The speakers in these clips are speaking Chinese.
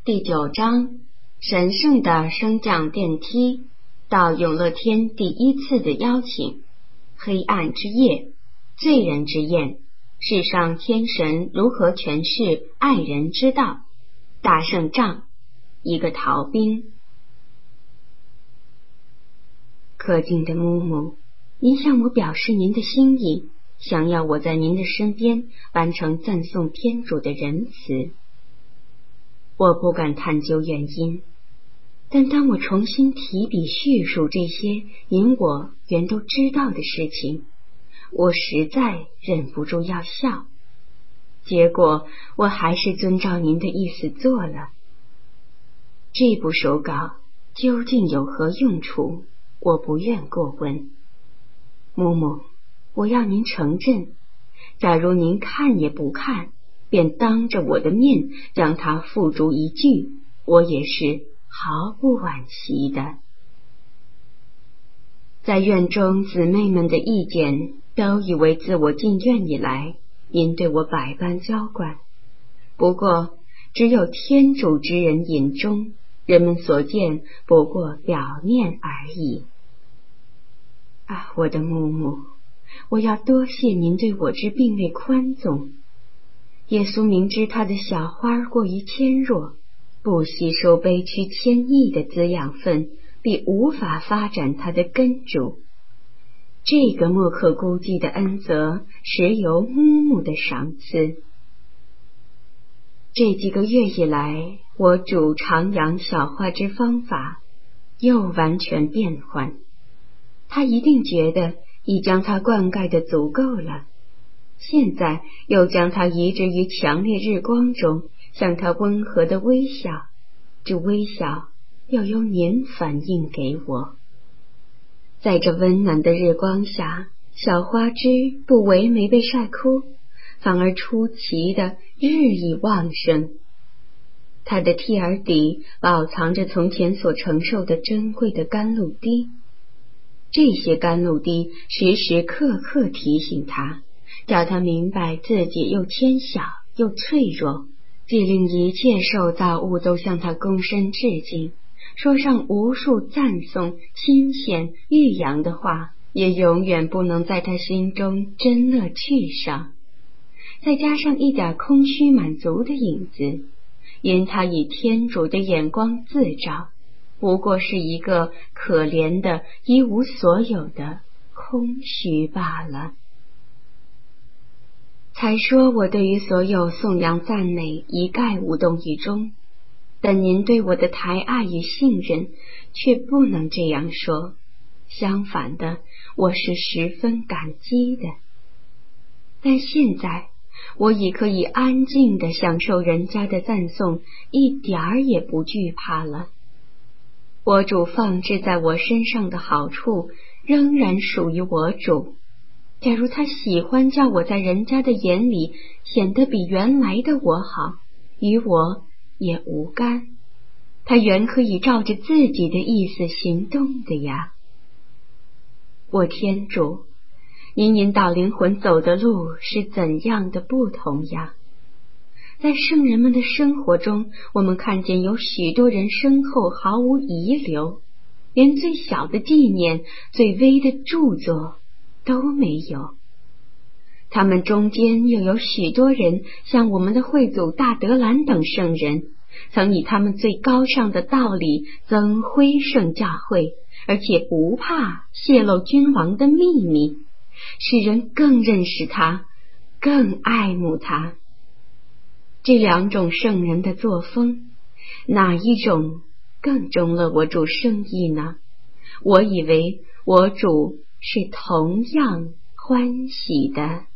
第9章，神圣的升降电梯到永乐天第一次的邀请，黑暗之夜，罪人之宴，世上天神如何诠释爱人之道，大胜仗，一个逃兵。可敬的木木，您向我表示您的心意，想要我在您的身边完成赞颂天主的仁慈。我不敢探究原因，但当我重新提笔叙述这些您我原都知道的事情，我实在忍不住要笑。结果我还是遵照您的意思做了。这部手稿究竟有何用处，我不愿过问。木木，我要您承认，假如您看也不看，便当着我的面将它付诸一炬，我也是毫不惋惜的。在院中姊妹们的意见都以为自我进院以来，您对我百般娇惯，不过只有天主之人眼中，人们所见不过表面而已。啊，我的木木，我要多谢您对我之病类宽纵。耶稣明知他的小花过于纤弱，不吸收悲屈千亿的滋养分，必无法发展他的根主。这个莫可估计的恩泽，实由木木的赏赐。这几个月以来，我主徜徉小花之方法又完全变换。他一定觉得已将它灌溉的足够了，现在又将它移植于强烈日光中，向它温和的微笑，这微笑要由您反映给我。在这温暖的日光下，小花枝不唯没被晒枯，反而出奇的日益旺盛。它的蒂尔底饱藏着从前所承受的珍贵的甘露滴，这些甘露滴时时刻刻提醒他，叫他明白自己又纤小又脆弱，既令一切受造物都向他躬身致敬，说上无数赞颂、新鲜、欲扬的话，也永远不能在他心中真乐趣上。再加上一点空虚满足的影子，因他以天主的眼光自照，不过是一个可怜的一无所有的空虚罢了。才说我对于所有颂扬赞美一概无动于衷，但您对我的抬爱与信任却不能这样说，相反的，我是十分感激的。但现在我已可以安静地享受人家的赞颂，一点儿也不惧怕了。我主放置在我身上的好处仍然属于我主，假如他喜欢叫我在人家的眼里显得比原来的我好，与我也无干，他原可以照着自己的意思行动的呀。我天主，您引导灵魂走的路是怎样的不同呀？在圣人们的生活中，我们看见有许多人身后毫无遗留，连最小的纪念、最微的著作都没有。他们中间又有许多人，像我们的会祖大德兰等圣人，曾以他们最高尚的道理增辉圣教会，而且不怕泄露君王的秘密，使人更认识他，更爱慕他。这两种圣人的作风，哪一种更中了我主圣意呢？我以为我主是同样欢喜的。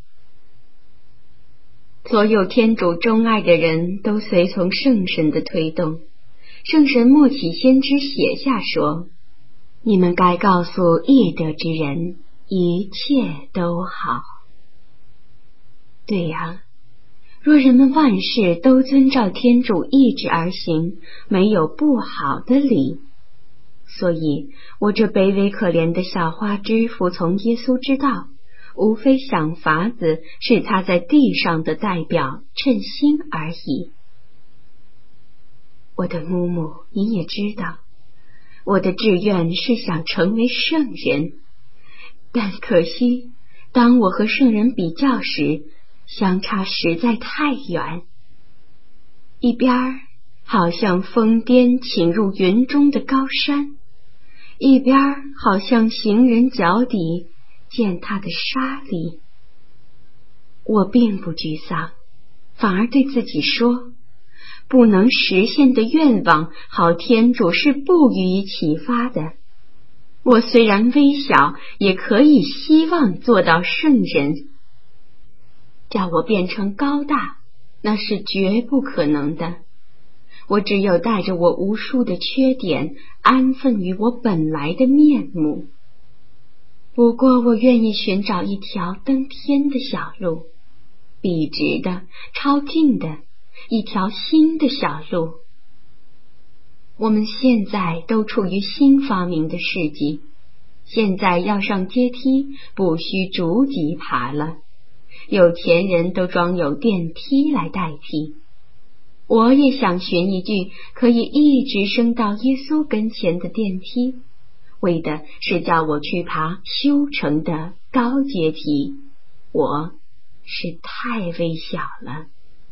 所有天主钟爱的人都随从圣神的推动。圣神默启先知写下说，你们该告诉义德之人，一切都好。对呀，若人们万事都遵照天主意志而行，没有不好的理。所以我这卑微可怜的小花枝服从耶稣之道，无非想法子使他在地上的代表称心而已。 我的母母，你也知道，我的志愿是想成为圣人，但可惜，当我和圣人比较时，相差实在太远。一边好像峰巅倾入云中的高山，一边好像行人脚底践踏的沙砾。我并不沮丧，反而对自己说，不能实现的愿望，好天主是不予以启发的。我虽然微小，也可以希望做到圣人。叫我变成高大，那是绝不可能的。我只有带着我无数的缺点，安分于我本来的面目。不过我愿意寻找一条登天的小路，笔直的、超近的，一条新的小路。我们现在都处于新发明的世纪，现在要上阶梯，不需逐级爬了，有钱人都装有电梯来代替。我也想寻一句可以一直升到耶稣跟前的电梯，为的是叫我去爬修成的高阶梯。我是太微小了。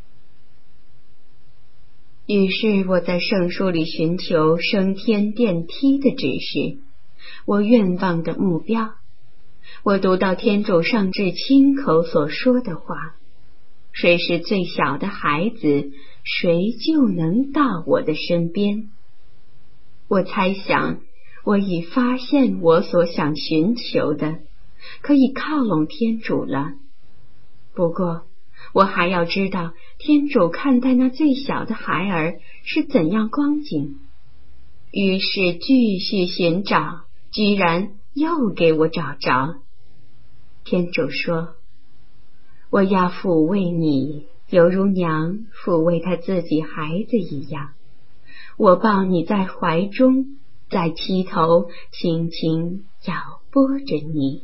于是我在圣书里寻求升天电梯的指示，我愿望的目标。我读到天主上至亲口所说的话，谁是最小的孩子，谁就能到我的身边。我猜想，我已发现我所想寻求的，可以靠拢天主了。不过，我还要知道天主看待那最小的孩儿是怎样光景。于是继续寻找，居然又给我找着。天主说，我要抚慰你，犹如娘抚慰她自己孩子一样。我抱你在怀中，在膝头轻轻摇拨着你。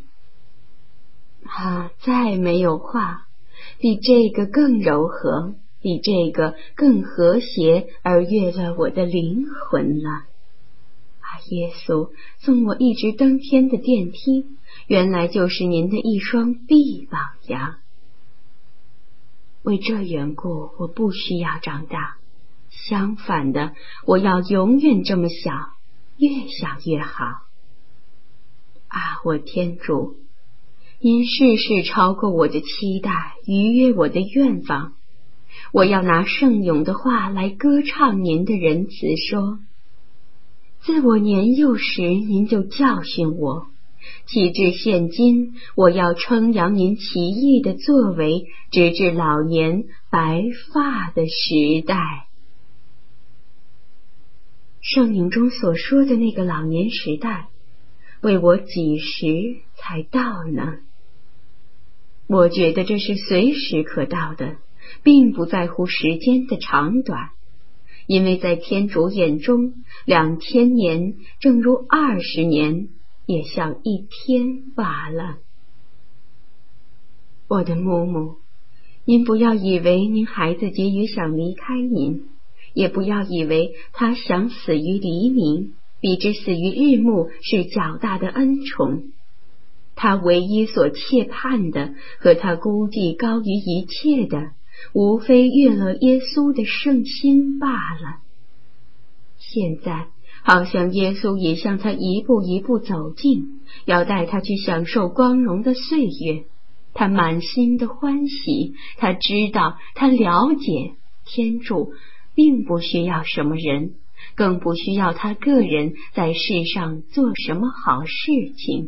再没有话比这个更柔和，比这个更和谐而悦乐我的灵魂了。耶稣送我一直登天的电梯，原来就是您的一双臂膀呀。为这缘故，我不需要长大，相反的，我要永远这么小，越小越好。我天主，您事事超过我的期待，逾越我的愿望。我要拿圣咏的话来歌唱您的仁慈，说，自我年幼时您就教训我，起至现今，我要称扬您奇异的作为，直至老年白发的时代。圣咏中所说的那个老年时代，为我几时才到呢？我觉得这是随时可到的，并不在乎时间的长短，因为在天主眼中，2000年正如20年，也像一天罢了。我的母母，您不要以为您孩子急于想离开您，也不要以为他想死于黎明，比之死于日暮是较大的恩宠。他唯一所切盼的，和他估计高于一切的，无非悦乐耶稣的圣心罢了。现在好像耶稣也向他一步一步走近，要带他去享受光荣的岁月。他满心的欢喜，他知道，他了解，天主并不需要什么人，更不需要他个人在世上做什么好事情。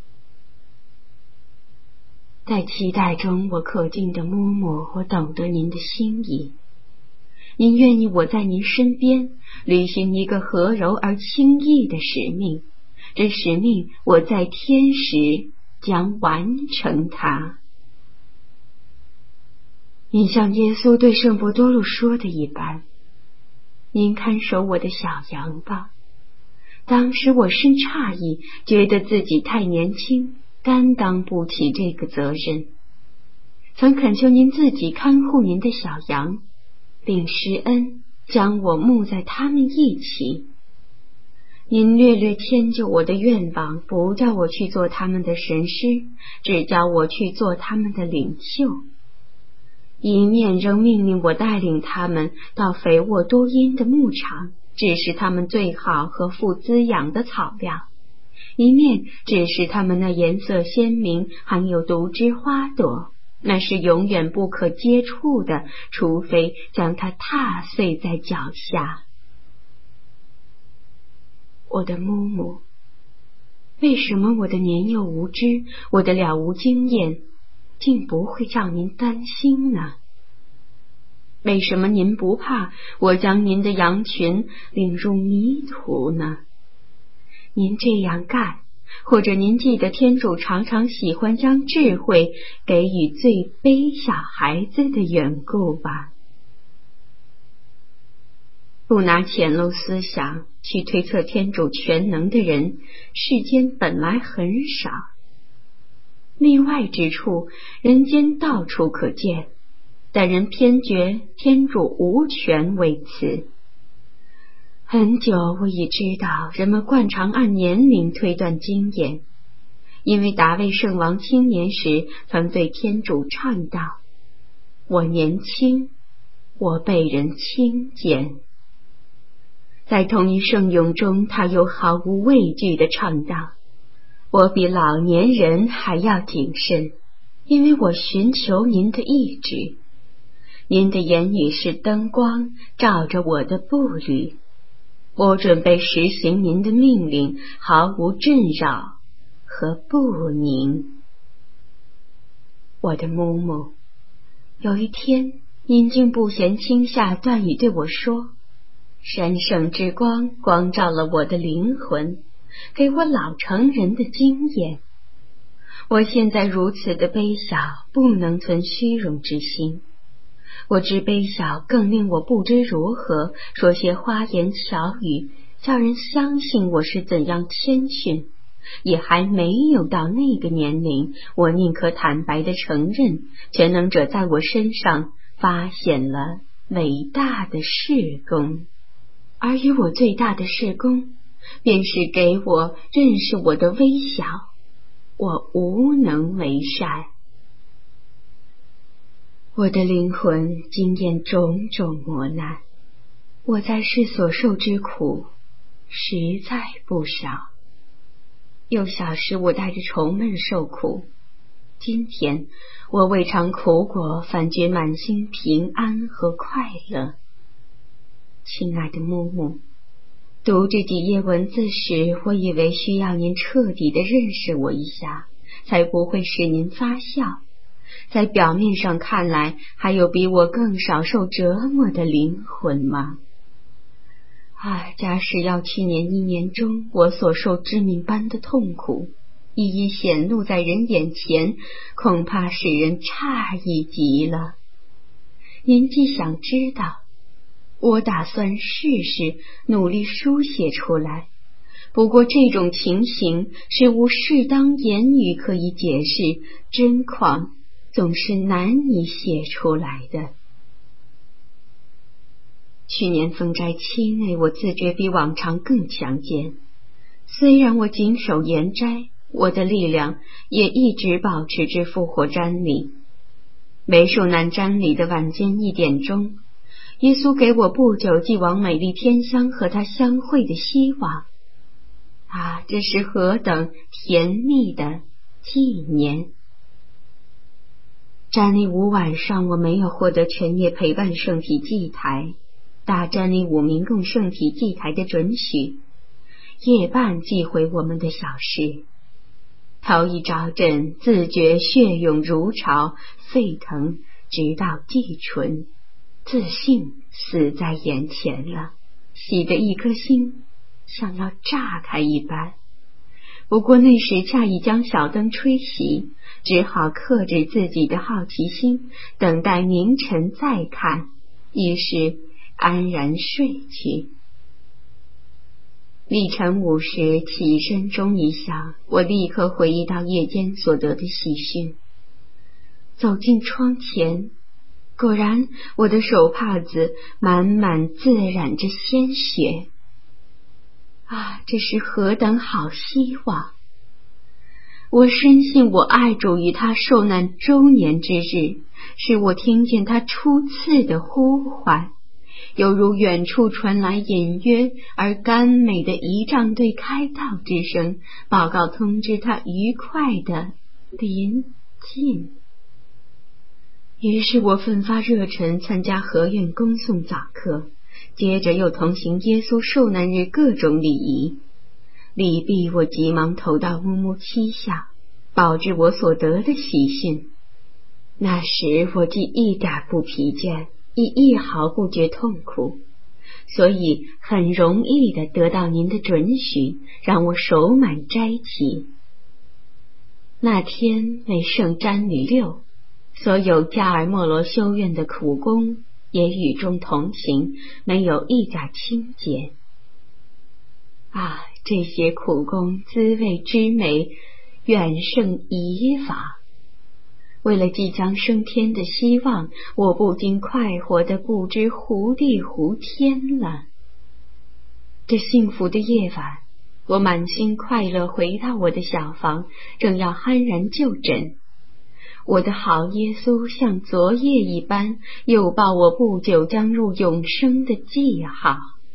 在期待中，我可敬的母母，我懂得您的心意。您愿意我在您身边，履行一个和柔而轻易的使命。这使命，我在天时将完成它。您像耶稣对圣伯多禄说的一般，您看守我的小羊吧。当时我甚诧异，觉得自己太年轻，担当不起这个责任。曾恳求您自己看护您的小羊，并施恩将我牧在他们一起。您略略迁就我的愿望，不叫我去做他们的神师，只叫我去做他们的领袖。一面仍命令我带领他们到肥沃多阴的牧场，指示他们最好和富滋养的草料，一面指示他们那颜色鲜明含有毒枝花朵，那是永远不可接触的，除非将它踏碎在脚下。我的母母，为什么我的年幼无知，我的了无经验，竟不会叫您担心呢？为什么您不怕我将您的羊群领入迷途呢？您这样干，或者您记得天主常常喜欢将智慧给予最卑小孩子的缘故吧。不拿浅陋思想去推测天主全能的人，世间本来很少。例外之处，人间到处可见，但人偏觉天主无权为此。很久我已知道，人们惯常按年龄推断经验，因为达味圣王青年时曾对天主唱道：“我年轻，我被人轻贱。”在同一圣咏中，他又毫无畏惧地唱道：“我比老年人还要谨慎，因为我寻求您的意志。您的言语是灯光，照着我的步履。我准备实行您的命令，毫无震扰和不宁。”我的母母，有一天，您竟不嫌轻下断语对我说：“神圣之光光照了我的灵魂，给我老成人的经验。我现在如此的卑小，不能存虚荣之心。我之卑小，更令我不知如何说些花言巧语，叫人相信我是怎样谦逊。也还没有到那个年龄，我宁可坦白地承认，全能者在我身上发现了伟大的事功。而与我最大的事功，便是给我认识我的微小，我无能为善。我的灵魂经验种种磨难，我在世所受之苦实在不少。幼小时我带着愁闷受苦，今天我未尝苦过，反觉满心平安和快乐。亲爱的母母，读这几页文字时，我以为需要您彻底地认识我一下，才不会使您发笑。在表面上看来，还有比我更少受折磨的灵魂吗？假使要去年1年中我所受致命般的痛苦，一一显露在人眼前，恐怕使人诧异极了。您既想知道，我打算试试努力书写出来，不过这种情形是无适当言语可以解释，真况总是难以写出来的。去年封斋期内，我自觉比往常更强健。虽然我谨守严斋，我的力量也一直保持至复活瞻礼。为受难瞻礼的晚间1点钟，耶稣给我不久即往美丽天乡和他相会的希望。这是何等甜蜜的纪念！瞻礼5晚上，我没有获得全夜陪伴圣体祭台，大瞻礼5民共圣体祭台的准许，夜半寄回我们的小事。头一着阵，自觉血涌如潮，沸腾直到地唇，自信死在眼前了，喜得一颗心像要炸开一般。不过那时恰已将小灯吹熄，只好克制自己的好奇心，等待明晨再看，于是安然睡去。立晨5时起身钟一响，我立刻回忆到夜间所得的喜讯。走进窗前， 果然，我的手帕子满满自染着鲜血。啊，这是何等好希望！我深信我爱主于他受难周年之日，使我听见他初次的呼唤，犹如远处传来隐约而甘美的仪仗队开道之声，报告通知他愉快的临近。于是我奋发热忱参加合院恭送早课，接着又同行耶稣受难日各种礼仪。礼毕，我急忙投到乌木膝下，报知我所得的喜讯。那时我既一点不疲倦，亦一毫不觉痛苦，所以很容易地得到您的准许，让我手满斋期。那天为圣瞻礼六，所有加尔默罗修院的苦工也与中同行，没有一点清洁。啊，这些苦工滋味之美，远胜以法。为了即将升天的希望，我不禁快活得不知胡地胡天了。这幸福的夜晚，我满心快乐回到我的小房，正要酣然就枕，我的好耶稣像昨夜一般，又报我不久将入永生的记号。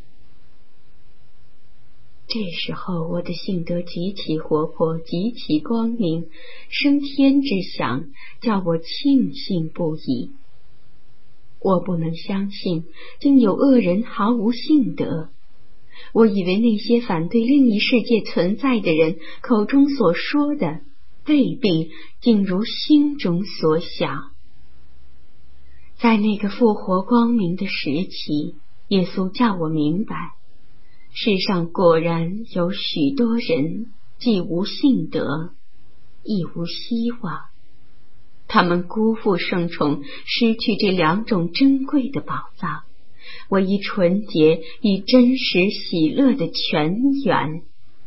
这时候我的性德极其活泼，极其光明，升天之想叫我庆幸不已。我不能相信竟有恶人毫无性德。我以为那些反对另一世界存在的人口中所说的未必竟如心中所想。在那个复活光明的时期，耶稣叫我明白，世上果然有许多人既无信德，亦无希望。他们辜负圣宠，失去这两种珍贵的宝藏，唯一纯洁与真实喜乐的泉源。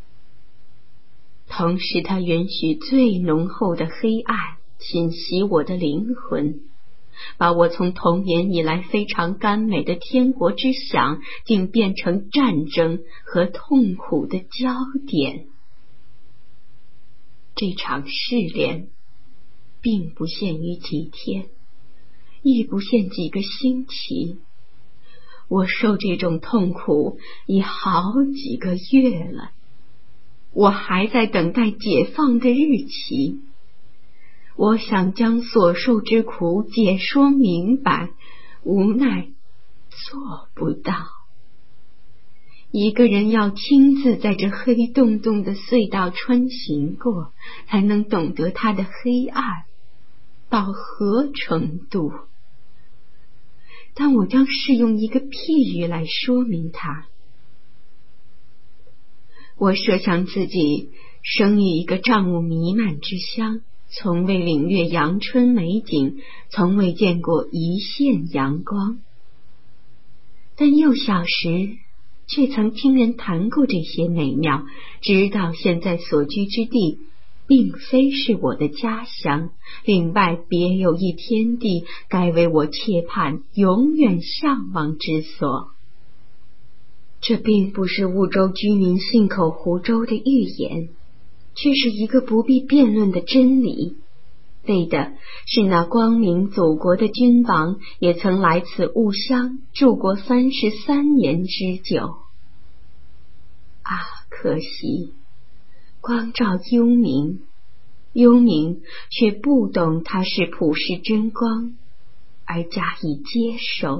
同时他允许最浓厚的黑暗侵袭我的灵魂，把我从童年以来非常甘美的天国之想，竟变成战争和痛苦的焦点。这场试炼并不限于几天，亦不限几个星期，我受这种痛苦已好几个月了。我还在等待解放的日期。我想将所受之苦解说明白，无奈做不到。一个人要亲自在这黑洞洞的隧道穿行过，才能懂得它的黑暗到何程度。但我将试用一个譬喻来说明它。我设想自己生于一个瘴雾弥漫之乡，从未领略阳春美景，从未见过一线阳光。但幼小时却曾听人谈过这些美妙，直到现在所居之地并非是我的家乡，另外别有一天地，该为我切盼永远向往之所。这并不是婺州居民信口胡诌的预言，却是一个不必辩论的真理，为的是那光明祖国的君王也曾来此故乡住过33年之久。啊，可惜光照幽冥，幽冥却不懂它是普世真光，而加以接受。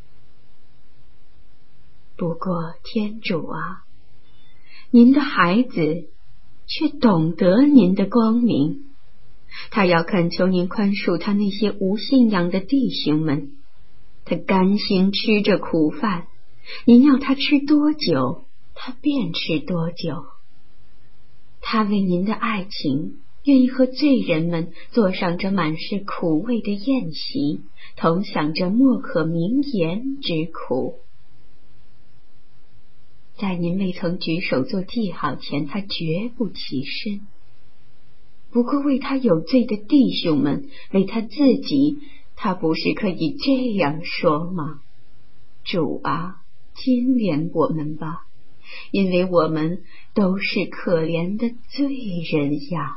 不过天主啊，您的孩子却懂得您的光明，他要恳求您宽恕他那些无信仰的弟兄们。他甘心吃着苦饭，您要他吃多久，他便吃多久。他为您的爱情，愿意和罪人们坐上这满是苦味的宴席，同享着莫可名言之苦。在您未曾举手做记号前，他绝不起身。不过为他有罪的弟兄们，为他自己，他他不是可以这样说吗？主啊，金怜我们吧，因为我们都是可怜的罪人呀。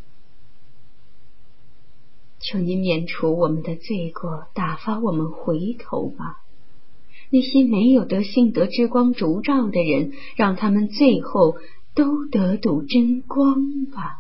求您免除我们的罪过，打发我们回头吧。那些没有得信德之光烛照的人，让他们最后都得睹真光吧。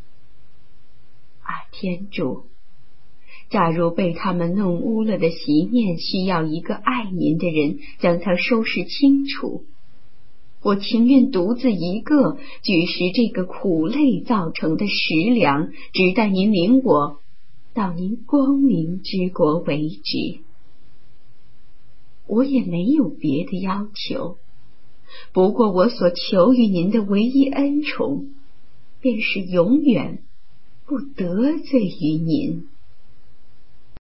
啊，天主，假如被他们弄污了的席面需要一个爱您的人将它收拾清楚，我情愿独自一个举食这个苦累造成的食粮，直待您领我到您光明之国为止。我也没有别的要求，不过我所求于您的唯一恩宠，便是永远不得罪于您。